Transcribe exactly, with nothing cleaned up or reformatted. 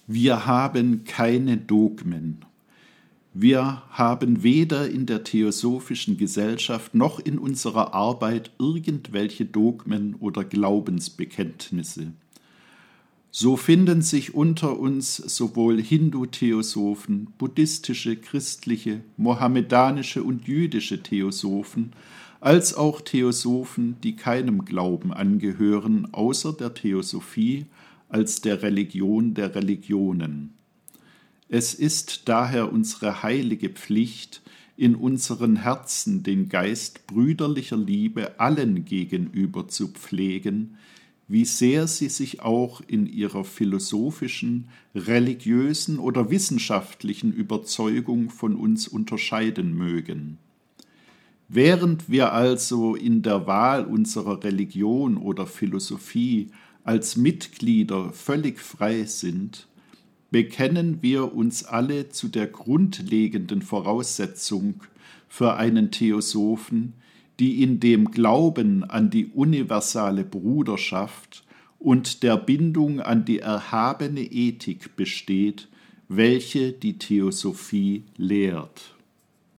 Wir haben keine Dogmen. Wir haben weder in der Theosophischen Gesellschaft noch in unserer Arbeit irgendwelche Dogmen oder Glaubensbekenntnisse. So finden sich unter uns sowohl Hindu-Theosophen, buddhistische, christliche, mohammedanische und jüdische Theosophen, als auch Theosophen, die keinem Glauben angehören, außer der Theosophie als der Religion der Religionen. Es ist daher unsere heilige Pflicht, in unseren Herzen den Geist brüderlicher Liebe allen gegenüber zu pflegen, wie sehr sie sich auch in ihrer philosophischen, religiösen oder wissenschaftlichen Überzeugung von uns unterscheiden mögen. Während wir also in der Wahl unserer Religion oder Philosophie als Mitglieder völlig frei sind, bekennen wir uns alle zu der grundlegenden Voraussetzung für einen Theosophen, die in dem Glauben an die universale Bruderschaft und der Bindung an die erhabene Ethik besteht, welche die Theosophie lehrt.